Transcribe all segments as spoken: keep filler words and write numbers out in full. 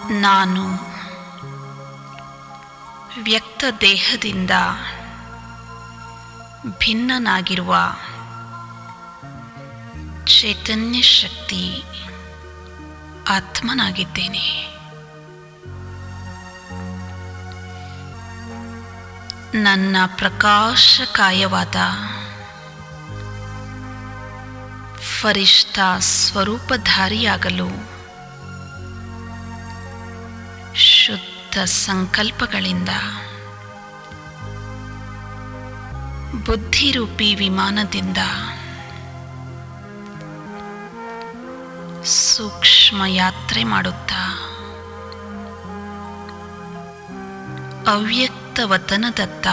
ನಾನು ವ್ಯಕ್ತ ದೇಹದಿಂದ ಭಿನ್ನನಾಗಿರುವ ಚೈತನ್ಯ ಶಕ್ತಿ ಆತ್ಮನಾಗಿದ್ದೇನೆ. ನನ್ನ ಪ್ರಕಾಶಕಾಯವಾದ ಫರಿಷ್ಠ ಸ್ವರೂಪಧಾರಿಯಾಗಲು ಶುದ್ಧ ಸಂಕಲ್ಪಗಳಿಂದ ಬುದ್ಧಿರೂಪಿ ವಿಮಾನದಿಂದ ಸೂಕ್ಷ್ಮ ಯಾತ್ರೆ ಮಾಡುತ್ತಾ ಅವ್ಯಕ್ತ ವತನದತ್ತ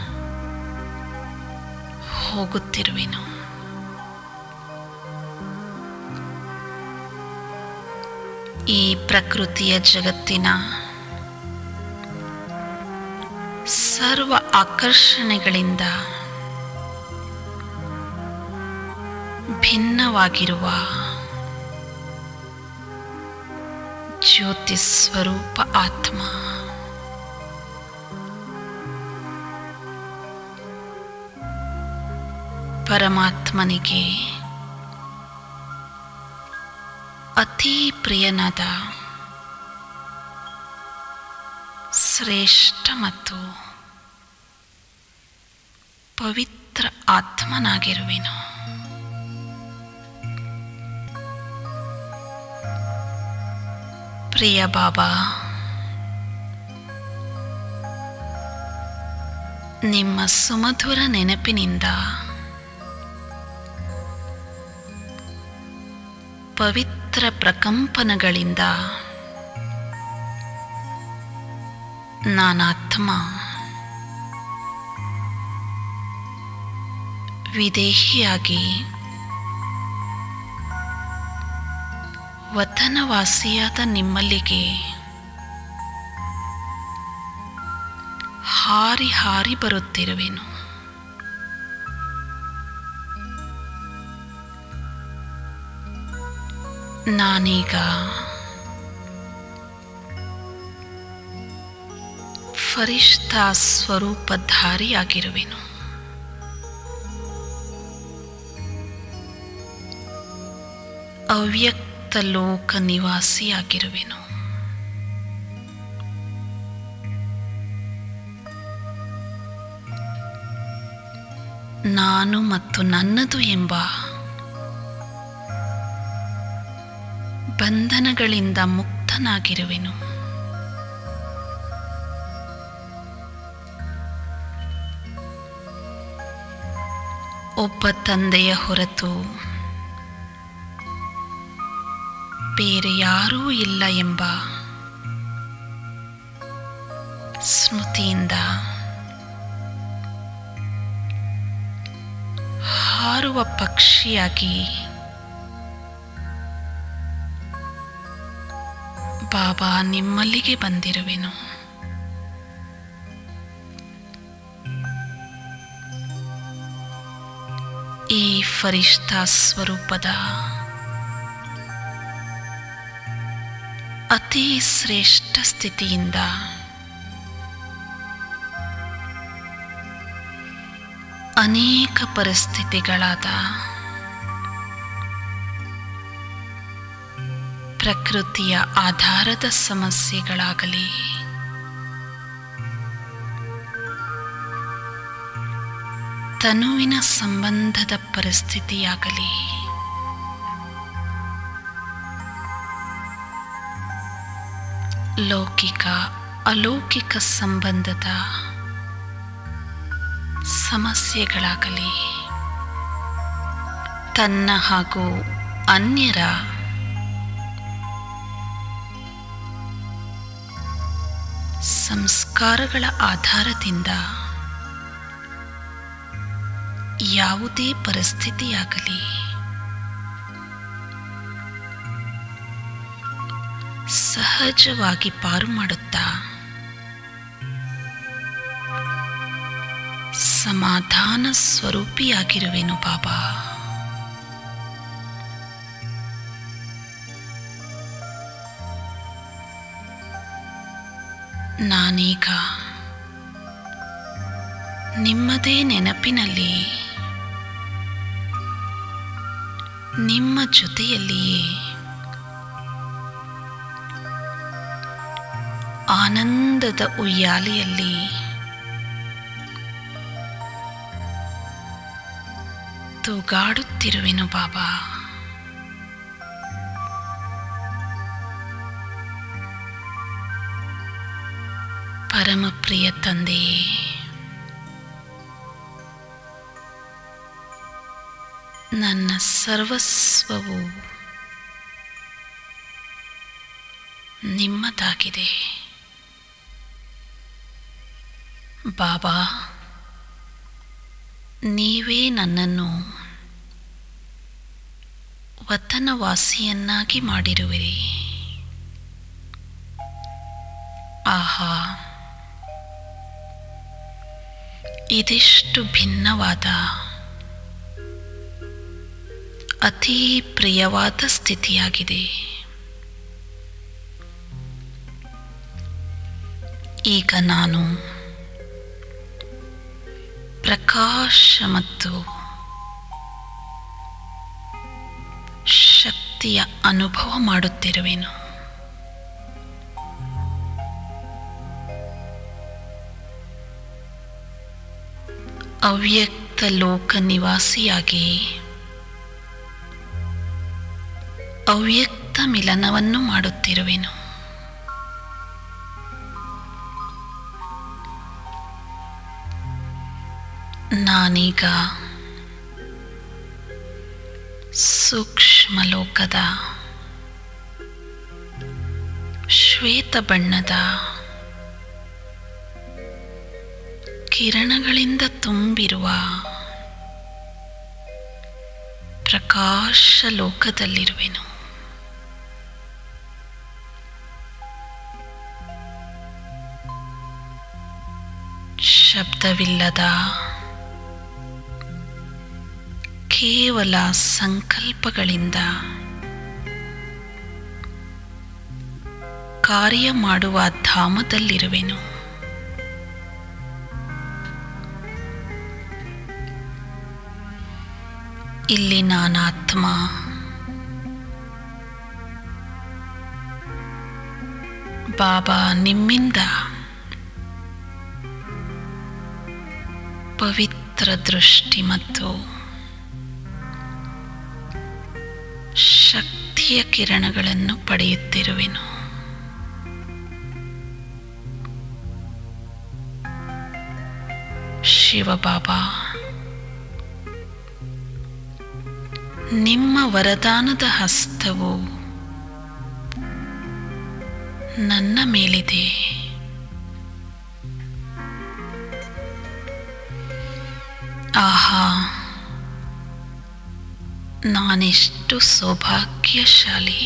ಹೋಗುತ್ತಿರುವೆನು. ಈ ಪ್ರಕೃತಿಯ ಜಗತ್ತಿನ ಸರ್ವ ಆಕರ್ಷಣೆಗಳಿಂದ ಭಿನ್ನವಾಗಿರುವ ಜ್ಯೋತಿ ಸ್ವರೂಪ ಆತ್ಮ. ಪರಮಾತ್ಮನಿಗೆ ಅತಿ ಪ್ರಿಯನಾದ ಶ್ರೇಷ್ಠ ಮತ್ತು ಪವಿತ್ರ ಆತ್ಮನಾಗಿರುವೆನು. ಪ್ರಿಯ ಬಾಬಾ, ನಿಮ್ಮ ಸುಮಧುರ ನೆನಪಿನಿಂದ ಪವಿತ್ರ ಪ್ರಕಂಪನಗಳಿಂದ ನಾನಾತ್ಮ ವಿದೇಹಿಯಾಗಿ ವತನವಾಸಿಯಾದ ನಿಮ್ಮಲ್ಲಿಗೆ ಹಾರಿ ಹಾರಿ ಬರುತ್ತಿರುವೆನು. ನಾನೀಗ ಫರಿಷ್ಠ ಸ್ವರೂಪಧಾರಿಯಾಗಿರುವೆನು. ಅವ್ಯಕ್ತ ಲೋಕ ನಿವಾಸಿಯಾಗಿರುವೆನು. ನಾನು ಮತ್ತು ನನ್ನದು ಎಂಬ ಬಂಧನಗಳಿಂದ ಮುಕ್ತನಾಗಿರುವೆನು. ಒಬ್ಬ ತಂದೆಯ ಹೊರತು ಬೇರೆ ಯಾರೂ ಇಲ್ಲ ಎಂಬ ಸ್ಮೃತಿಯಿಂದ ಹಾರುವ ಪಕ್ಷಿಯಾಗಿ ಬಾಬಾ ನಿಮ್ಮಲ್ಲಿಗೆ ಬಂದಿರುವೆನು. ಈ ಫರಿಷ್ಠ ಸ್ವರೂಪದ ಅತಿ ಶ್ರೇಷ್ಠ ಸ್ಥಿತಿಯಿಂದ ಅನೇಕ ಪರಿಸ್ಥಿತಿಗಳಾದ ಪ್ರಕೃತಿಯ ಆಧಾರದ ಸಮಸ್ಯೆಗಳಾಗಲಿ, ತನುವಿನ ಸಂಬಂಧದ ಪರಿಸ್ಥಿತಿಯಾಗಲಿ, ಲೌಕಿಕ ಅಲೌಕಿಕ ಸಂಬಂಧದ ಸಮಸ್ಯೆಗಳಾಗಲಿ, ತನ್ನ ಹಾಗೂ ಅನ್ಯರ ಸಂಸ್ಕಾರಗಳ ಆಧಾರದಿಂದ ಯಾವುದೇ ಪರಿಸ್ಥಿತಿಯಾಗಲಿ ಸಹಜವಾಗಿ ಪಾರು ಮಾಡುತ್ತಾ ಸಮಾಧಾನ ಸ್ವರೂಪಿಯಾಗಿರುವೆನು ಬಾಬಾ. ನಾನೀಗ ನಿಮ್ಮದೇ ನೆನಪಿನಲ್ಲಿ ನಿಮ್ಮ ಜೊತೆಯಲ್ಲಿಯೇ ಆನಂದದ ಉಯ್ಯಾಲೆಯಲ್ಲಿ ತೂಗಾಡುತ್ತಿರುವೆನು ಬಾಬಾ. ಪರಮಪ್ರಿಯ ತಂದೆಯೇ, ನನ್ನ ಸರ್ವಸ್ವವು ನಿಮ್ಮದಾಗಿದೆ. ಬಾಬಾ, ನೀವೇ ನನ್ನನ್ನು ವತನವಾಸಿಯನ್ನಾಗಿ ಮಾಡಿರುವಿರಿ. ಆಹಾ, ಇದೆಷ್ಟು ಭಿನ್ನವಾದ ಅತೀ ಪ್ರಿಯವಾದ ಸ್ಥಿತಿಯಾಗಿದೆ. ಈಗ ನಾನು ಪ್ರಕಾಶ ಮತ್ತು ಶಕ್ತಿಯ ಅನುಭವ ಮಾಡುತ್ತಿರುವೆನು. ಅವ್ಯಕ್ತ ಲೋಕ ನಿವಾಸಿಯಾಗಿ ಅವ್ಯಕ್ತ ಮಿಲನವನ್ನು ಮಾಡುತ್ತಿರುವೆನು. ನಾನೀಗ ಸೂಕ್ಷ್ಮ ಲೋಕದ ಶ್ವೇತ ಬಣ್ಣದ ಕಿರಣಗಳಿಂದ ತುಂಬಿರುವ ಪ್ರಕಾಶ ಲೋಕದಲ್ಲಿರುವೆನು. ಶಬ್ದವಿಲ್ಲದ ಕೇವಲ ಸಂಕಲ್ಪಗಳಿಂದ ಕಾರ್ಯ ಮಾಡುವ ಧಾಮದಲ್ಲಿರುವೆನು. ಇಲ್ಲಿ ನಾನಾತ್ಮ ಬಾಬಾ ನಿಮ್ಮಿಂದ ಪವಿತ್ರ ದೃಷ್ಟಿ ಮತ್ತು ಶಕ್ತಿಯ ಕಿರಣಗಳನ್ನು ಪಡೆಯುತ್ತಿರುವೆನು. ಶಿವಬಾಬಾ, ನಿಮ್ಮ ವರದಾನದ ಹಸ್ತವು ನನ್ನ ಮೇಲಿದೆ. ಆಹಾ, ನಾನೆಷ್ಟು ಸೌಭಾಗ್ಯಶಾಲಿ.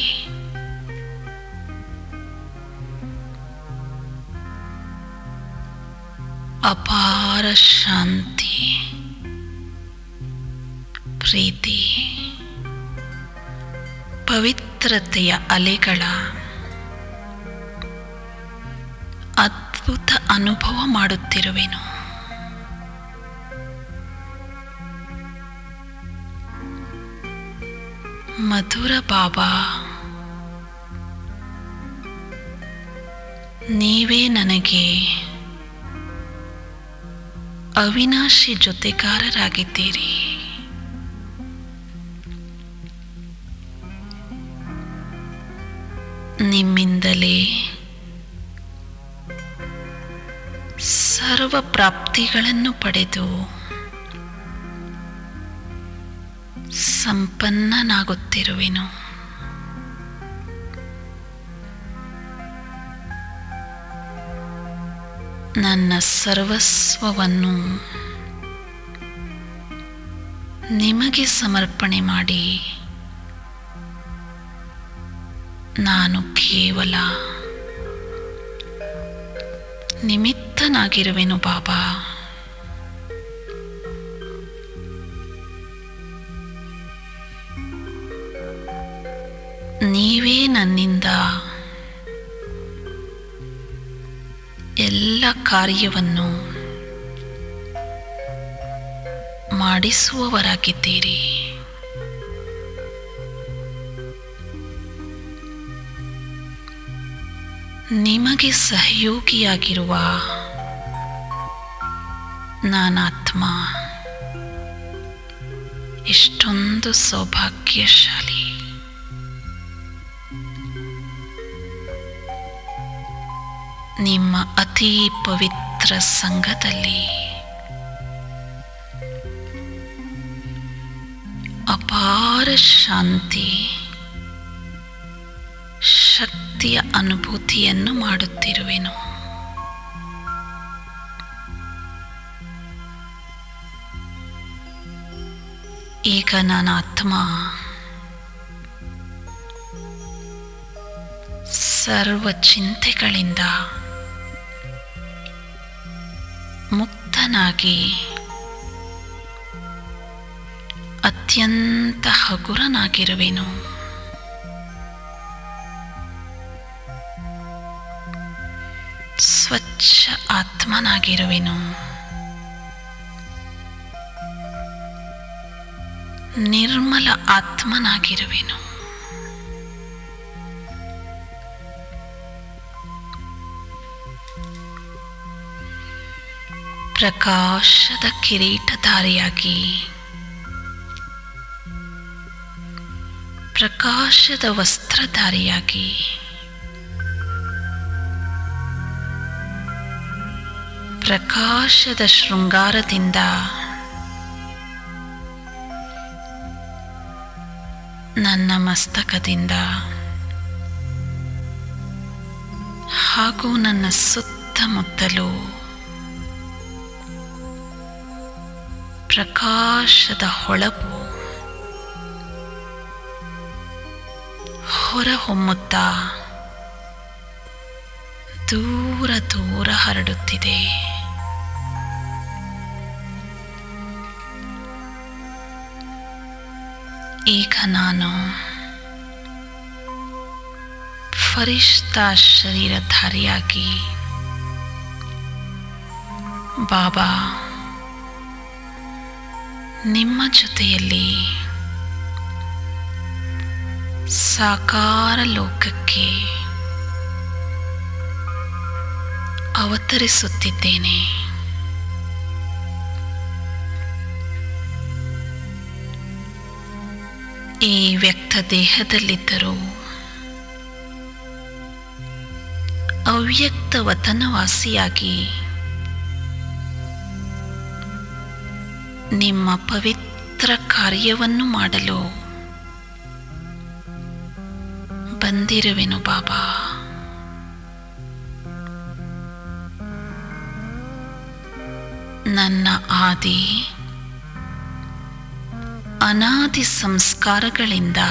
ಅಪಾರ ಶಾಂತಿ, ಪ್ರೀತಿ, ಪವಿತ್ರತೆಯ ಅಲೆಗಳ ಅದ್ಭುತ ಅನುಭವ ಮಾಡುತ್ತಿರುವೆನು. ಮಧುರ ಬಾಬಾ, ನೀವೇ ನನಗೆ ಅವಿನಾಶಿ ಜೊತೆಗಾರರಾಗಿದ್ದೀರಿ. ನಿಮ್ಮಿಂದಲೇ ಸರ್ವ ಪ್ರಾಪ್ತಿಗಳನ್ನು ಪಡೆದು ಸಂಪನ್ನನಾಗುತ್ತಿರುವೆನು. ನನ್ನ ಸರ್ವಸ್ವವನ್ನು ನಿಮಗೆ ಸಮರ್ಪಣೆ ಮಾಡಿ ನಾನು ಕೇವಲ ನಿಮಿತ್ತನಾಗಿರುವೆನು ಬಾಬಾ. ನೀವೇ ನನ್ನಿಂದ ಎಲ್ಲ ಕಾರ್ಯವನ್ನು ಮಾಡಿಸುವವರಾಗಿದ್ದೀರಿ. ನಿಮಗೆ ಸಹಯೋಗಿಯಾಗಿರುವ ನಾನಾತ್ಮ ಎಷ್ಟೊಂದು ಸೌಭಾಗ್ಯಶಾಲಿ. ನಿಮ್ಮ ಅತಿ ಪವಿತ್ರ ಸಂಘದಲ್ಲಿ ಅಪಾರ ಶಾಂತಿ ಶಕ್ತಿಯ ಅನುಭೂತಿಯನ್ನು ಮಾಡುತ್ತಿರುವೆನು. ಈಗ ನನ್ನ ಆತ್ಮ ಸರ್ವ ಚಿಂತೆಗಳಿಂದ ಮುಕ್ತನಾಗಿ ಅತ್ಯಂತ ಹಗುರನಾಗಿರುವೆನು. ಸ್ವಚ್ಛ ಆತ್ಮನಾಗಿರುವೆನು. ನಿರ್ಮಲ ಆತ್ಮನಾಗಿರುವೆನು. ಪ್ರಕಾಶದ ಕಿರೀಟಧಾರಿಯಾಗಿ ಪ್ರಕಾಶದ ವಸ್ತ್ರಧಾರಿಯಾಗಿ ಪ್ರಕಾಶದ ಶೃಂಗಾರದಿಂದ ನನ್ನ ಮಸ್ತಕದಿಂದ ಹಾಗೂ ನನ್ನ ಸುತ್ತಮುತ್ತಲೂ ಪ್ರಕಾಶದ ಹೊಳಪು ಹೊರಹೊಮ್ಮುತ್ತಾ ದೂರ ದೂರ ಹರಡುತ್ತಿದೆ. ಈಗ ನಾನು ಫರಿಷ್ತಾ ಶರೀರಧಾರಿಯಾಗಿ ಬಾಬಾ ನಿಮ್ಮ ಜೊತೆಯಲ್ಲಿ ಸಾಕಾರ ಲೋಕಕ್ಕೆ ಅವತರಿಸುತ್ತಿದ್ದೇನೆ. ಈ ವ್ಯಕ್ತ ದೇಹದಲ್ಲಿದ್ದರೂ ಅವ್ಯಕ್ತ ವತನವಾಸಿಯಾಗಿ ನಿಮ್ಮ ಪವಿತ್ರ ಕಾರ್ಯವನ್ನು ಮಾಡಲು ಬಂದಿರುವೆನು ಬಾಬಾ. ನನ್ನ ಆದಿ ಅನಾದಿ ಸಂಸ್ಕಾರಗಳಿಂದ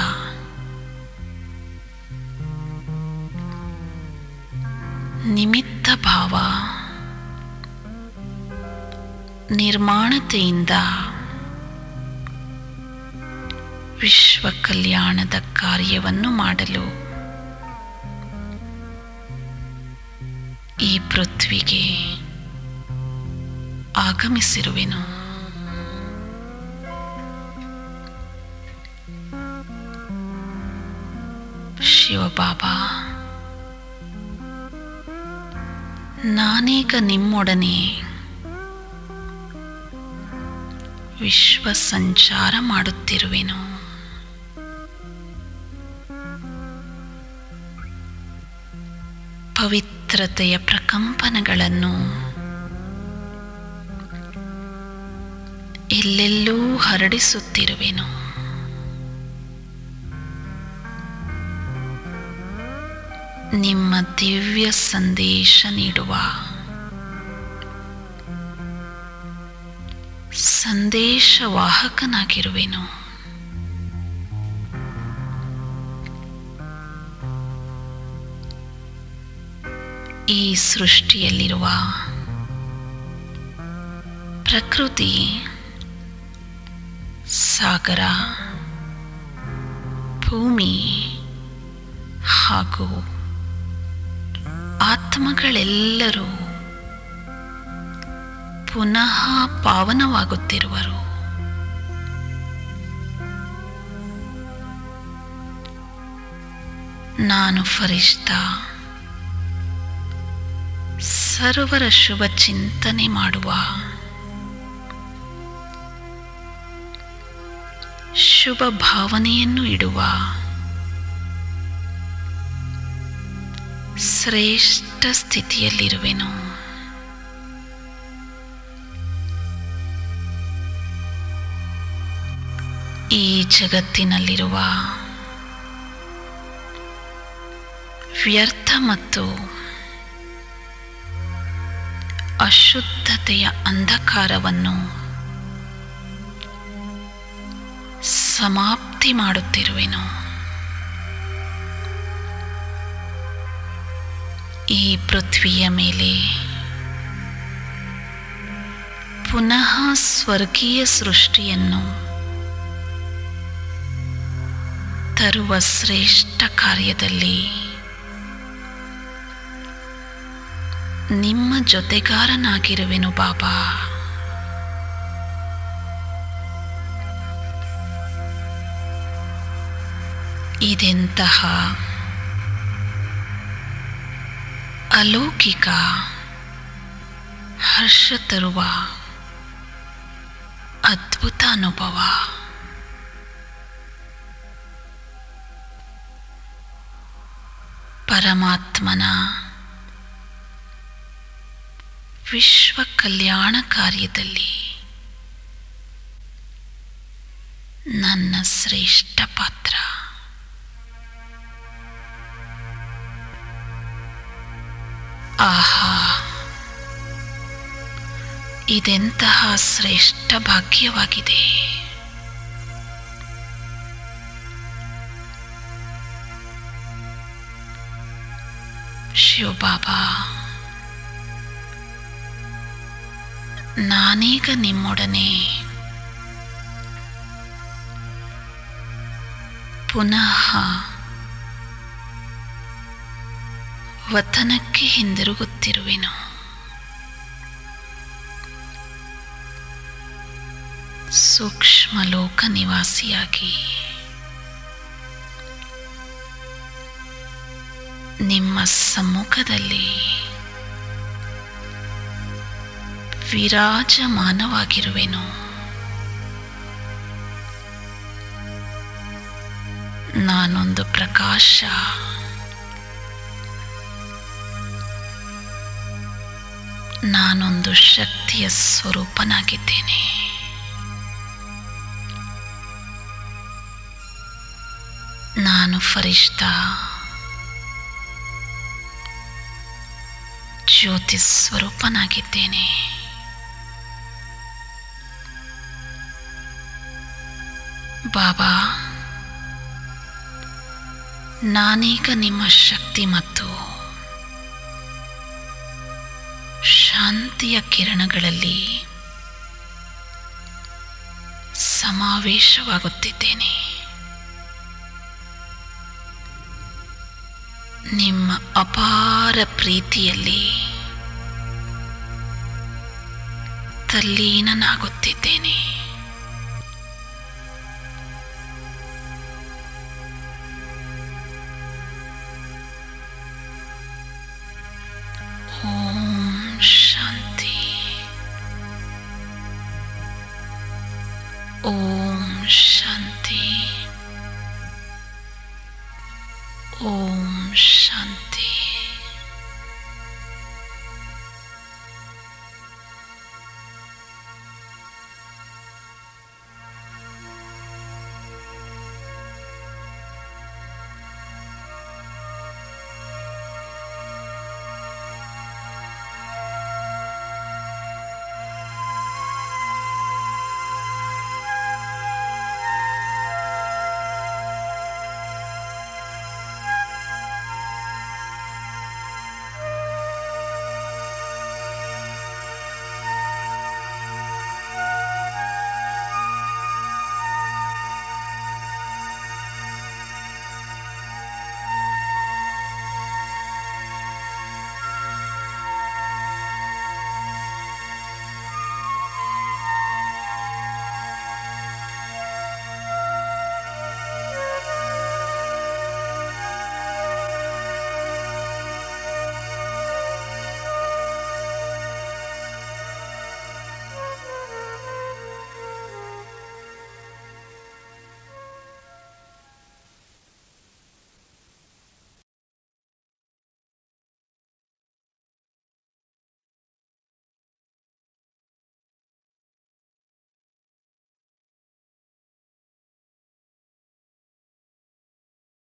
ನಿಮಿತ್ತ ಭಾವ ನಿರ್ಮಾಣತೆಯಿಂದ ವಿಶ್ವ ಕಲ್ಯಾಣದ ಕಾರ್ಯವನ್ನು ಮಾಡಲು ಈ ಪೃಥ್ವಿಗೆ ಆಗಮಿಸಿರುವೆನು. ಶಿವಬಾಬಾ, ನಾನೀಗ ನಿಮ್ಮೊಡನೆ ವಿಶ್ವ ಸಂಚಾರ ಮಾಡುತ್ತಿರುವೆನು. ಪವಿತ್ರತೆಯ ಪ್ರಕಂಪನಗಳನ್ನು ಎಲ್ಲೆಲ್ಲೂ ಹರಡಿಸುತ್ತಿರುವೆನು. ನಿಮ್ಮ ದಿವ್ಯ ಸಂದೇಶ ನೀಡುವ ಸಂದೇಶವಾಹಕನಾಗಿರುವೆನು. ಈ ಸೃಷ್ಟಿಯಲ್ಲಿರುವ ಪ್ರಕೃತಿ, ಸಾಗರ, ಭೂಮಿ ಹಾಗೂ ಆತ್ಮಗಳೆಲ್ಲರೂ ಪುನಃ ಪಾವನವಾಗುತ್ತಿರುವರು. ನಾನು ಫರಿಷ್ಠಾ ಸರ್ವರ ಶುಭ ಚಿಂತನೆ ಮಾಡುವ, ಶುಭ ಭಾವನೆಯನ್ನು ಇಡುವ ಶ್ರೇಷ್ಠ ಸ್ಥಿತಿಯಲ್ಲಿರುವೆನು. ಈ ಜಗತ್ತಿನಲ್ಲಿರುವ ವ್ಯರ್ಥ ಮತ್ತು ಅಶುದ್ಧತೆಯ ಅಂಧಕಾರವನ್ನು ಸಮಾಪ್ತಿ ಮಾಡುತ್ತಿರುವೆನು. ಈ ಪೃಥ್ವಿಯ ಮೇಲೆ ಪುನಃ ಸ್ವರ್ಗೀಯ ಸೃಷ್ಟಿಯನ್ನು ತರುವ ಶ್ರೇಷ್ಠ ಕಾರ್ಯದಲ್ಲಿ ನಿಮ್ಮ ಜೊತೆಗಾರನಾಗಿರುವೆನು ಬಾಬಾ. ಇದೆಂತಹ ಅಲೌಕಿಕ ಹರ್ಷ ತರುವ ಅದ್ಭುತ ಅನುಭವ. ಪರಮಾತ್ಮನ ವಿಶ್ವ ಕಲ್ಯಾಣ ಕಾರ್ಯದಲ್ಲಿ ನನ್ನ ಶ್ರೇಷ್ಠ ಪಾತ್ರ. ಆಹಾ, ಇದೆಂತಹ ಶ್ರೇಷ್ಠ ಭಾಗ್ಯವಾಗಿದೆ. ಶಿವಬಾಬಾ, ನಾನೀಗ ನಿಮ್ಮೊಡನೆ ಪುನಃ ವತನಕ್ಕೆ ಹಿಂದಿರುಗುತ್ತಿರುವೆನು. ಸೂಕ್ಷ್ಮ ಲೋಕ ನಿವಾಸಿಯಾಗಿ ನಿಮ್ಮ ಸಮ್ಮುಖದಲ್ಲಿ ವಿರಾಜಮಾನವಾಗಿರುವೆನು. ನಾನೊಂದು ಪ್ರಕಾಶ, ನಾನೊಂದು ಶಕ್ತಿಯ ಸ್ವರೂಪನಾಗಿದ್ದೇನೆ. ನಾನು ಫರಿಷ್ಠಾ ಜ್ಯೋತಿ ಸ್ವರೂಪನಾಗಿದ್ದೇನೆ. ಬಾಬಾ, ನಾನೀಗ ನಿಮ್ಮ ಶಕ್ತಿ ಮತ್ತು ಶಾಂತಿಯ ಕಿರಣಗಳಲ್ಲಿ ಸಮಾವೇಶವಾಗುತ್ತಿದ್ದೇನೆ. ನಿಮ್ಮ ಅಪಾರ ಪ್ರೀತಿಯಲ್ಲಿ ತಲ್ಲೀನನಾಗುತ್ತಿದ್ದೇನೆ. ಓಂ ಶಾಂತಿ. ಓಂ ಶಾಂತಿ. ಓಂ ಶಾಂತಿ.